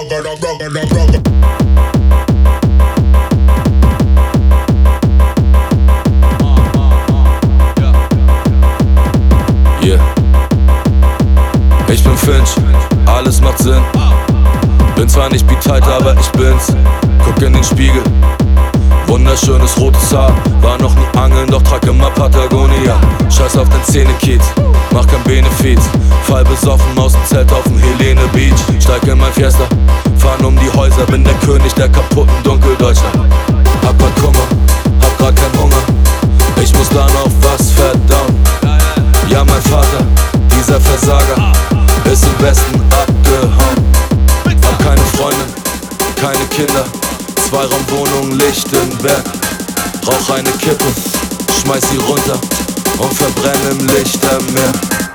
Yeah. Ich bin Finch, alles macht Sinn. Bin zwar nicht B-Tight, aber ich bin's. Guck in den Spiegel, wunderschönes rotes Haar. War noch nie angeln, doch trag immer Patagonia. Scheiß auf den Szene-Kiez, mach kein Benefit. Fall besoffen aus dem Zelt auf dem Helene Beach. Steig in mein Fiesta, fahren um die Häuser. Bin der König der kaputten Dunkeldeutschland. Hab grad Kummer, hab grad keinen Hunger. Ich muss da noch was verdauen. Ja, mein Vater, dieser Versager, ist im Westen abgehauen. Hab keine Freunde, keine Kinder. Zweiraumwohnung Lichtenberg. Rauch eine Kippe, schmeiß sie runter und verbrenn im Lichtermeer.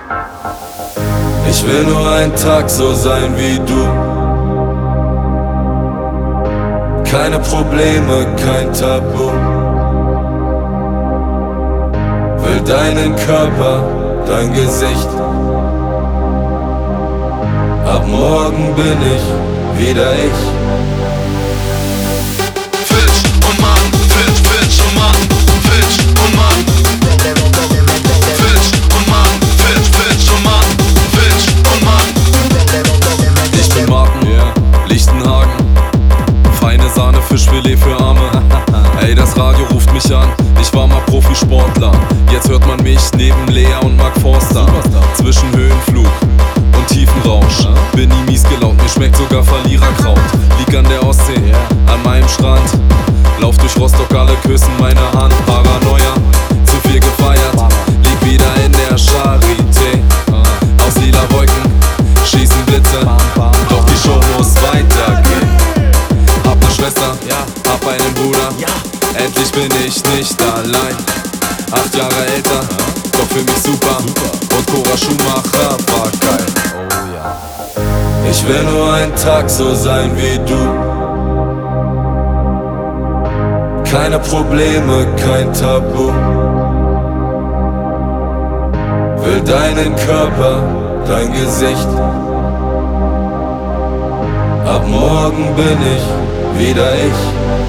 Ich will nur einen Tag so sein wie du. Keine Probleme, kein Tabu. Will deinen Körper, dein Gesicht. Ab morgen bin ich wieder ich. Finch und Mann, Finch und Mann, Finch und Mann. Finch und Mann, Finch und Mann, Finch und Mann. Ich bin Martin, Lichtenhagen. Feine Sahne, Fischfilet für Arme. Ey, das Radio ruft mich an. Ich war mal Profisportler. Jetzt hört man mich neben Lea und Mark Forster. Zwischen Höhenflug und Tiefenrausch. Bin nie mies gelaunt, mir schmeckt sogar Verliererkraut. Lieg an der Ostsee, an meinem Strand. Lauf durch Rostock, alle küssen meine Hand. Paranoia, zu viel gefeiert. Lieg wieder in der Charité. Aus lila Wolken schießen Blitze. Doch die Show muss weitergehen. Hab ne Schwester, hab einen Bruder. Endlich bin ich nicht allein. 8 Jahre älter, doch für mich super. Und Cora Schumacher war geil. Oh ja. Ich will nur einen Tag so sein wie du. Keine Probleme, kein Tabu. Will deinen Körper, dein Gesicht. Ab morgen bin ich wieder ich.